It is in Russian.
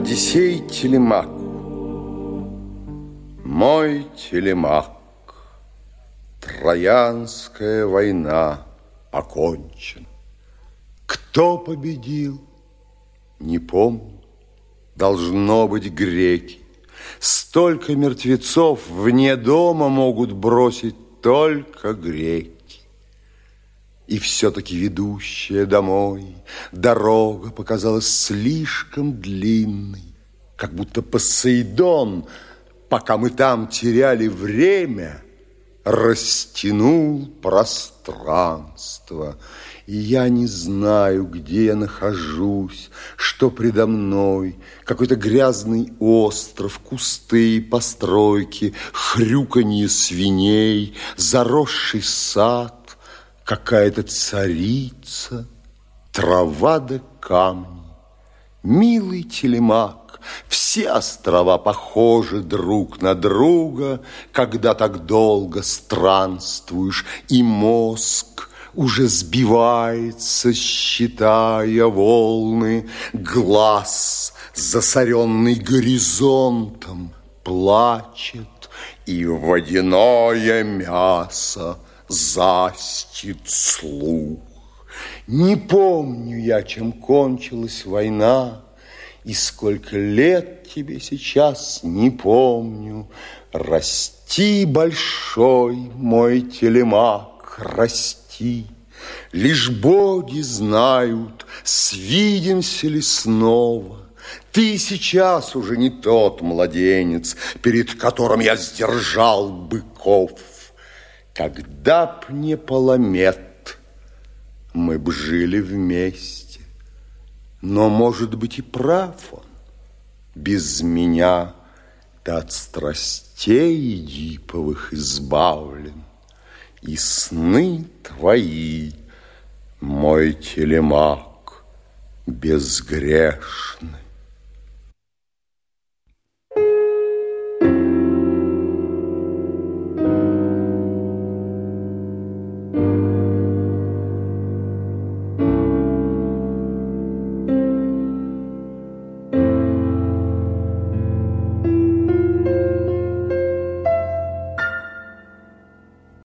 Одиссей Телемаку. Мой Телемак, Троянская война окончена. Кто победил? Не помню. Должно быть, греки. Столько мертвецов вне дома могут бросить только греки. И все-таки ведущая домой дорога показалась слишком длинной, как будто Посейдон, пока мы там теряли время, растянул пространство. И я не знаю, где я нахожусь, что предо мной. Какой-то грязный остров, кусты, постройки, хрюканье свиней, заросший сад, какая-то царица, трава да камни. Милый Телемак, все острова похожи друг на друга, когда так долго странствуешь, и мозг уже сбивается, считая волны. Глаз, засоренный горизонтом, плачет, и водяное мясо застит слух. Не помню я, чем кончилась война, и сколько лет тебе сейчас, не помню. Расти, большой мой Телемак, расти. Лишь боги знают, свидимся ли снова. Ты сейчас уже не тот младенец, перед которым я сдержал быков. Когда б не Паламет, мы б жили вместе. Но, может быть, и прав он. Без меня ты от страстей эдиповых избавлен, и сны твои, мой Телемак, безгрешны.